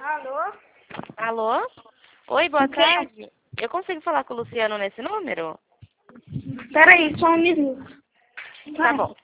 Alô? Alô? Oi, boa Quem? tarde. Eu consigo falar com o Luciano nesse número? Peraí, só um minuto. Tá bom.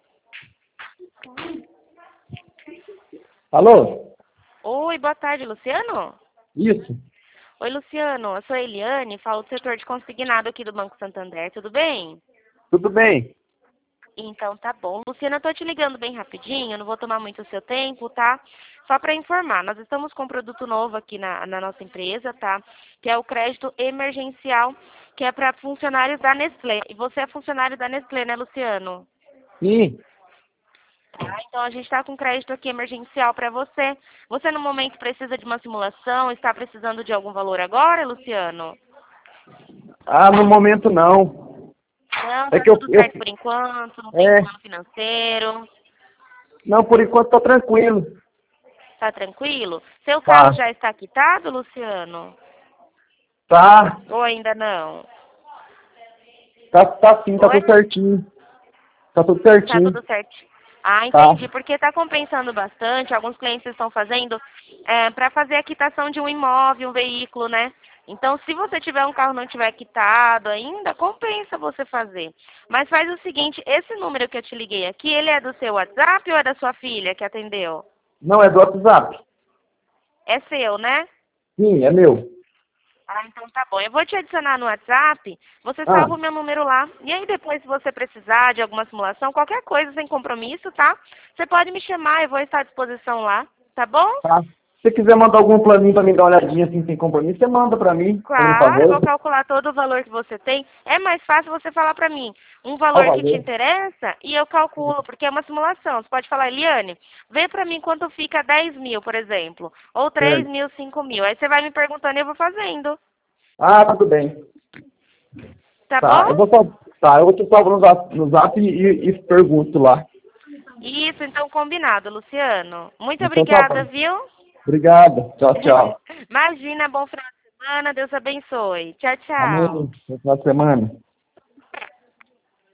Alô? Oi, boa tarde, Luciano? Isso. Oi, Luciano. Eu sou a Eliane, falo do setor de consignado aqui do Banco Santander. Tudo bem? Tudo bem? Então tá bom. Luciana, eu tô te ligando bem rapidinho, não vou tomar muito o seu tempo, tá? Só para informar, nós estamos com um produto novo aqui na nossa empresa, tá? Que é o crédito emergencial, que é para funcionários da Nestlé. E você é funcionário da Nestlé, né, Luciano? Sim. Tá, então a gente está com crédito aqui emergencial para você. Você no momento precisa de uma simulação, está precisando de algum valor agora, Luciano? Ah, no momento não. Não, É tá que eu, tudo certo por enquanto, não tem é, plano financeiro. não, por enquanto tá tranquilo. Tá tranquilo? Seu carro Tá. já está quitado, Luciano? Tá. Ou ainda não? Tá sim, tá Oi? tudo certinho. Tá tudo Tá certinho. tudo certo. Ah, Tá. entendi. Porque tá compensando bastante. Alguns clientes estão fazendo para fazer a quitação de um imóvel, um veículo, né? Então, se você tiver um carro e não tiver quitado ainda, compensa você fazer. Mas faz o seguinte, esse número que eu te liguei aqui, ele é do seu WhatsApp ou é da sua filha que atendeu? Não, é do WhatsApp. É seu, né? Sim, é meu. Ah, então tá bom. Eu vou te adicionar no WhatsApp, você Ah, salva o meu número lá. E aí depois, se você precisar de alguma simulação, qualquer coisa sem compromisso, tá? Você pode me chamar, eu vou estar à disposição lá, tá bom? tá. Se você quiser mandar algum planinho pra me dar uma olhadinha assim, sem compromisso, você manda pra mim, por um Claro, eu favor. vou calcular todo o valor que você tem. É mais fácil você falar pra mim um Qual o valor que te valor? interessa e eu calculo, porque é uma simulação. Você pode falar, Eliane, vê pra mim quanto fica 10 mil, por exemplo, ou 3 Certo. mil, 5 mil. Aí você vai me perguntando e eu vou fazendo, Ah, tudo bem. tá bom? Tá, eu vou te salvar no zap e pergunto lá. Isso, então combinado, Luciano. Muito Então tá obrigada, bom. viu? Obrigado. Tchau, tchau. Imagina, bom final de semana, Deus abençoe. Tchau, tchau. Amém. Boa semana.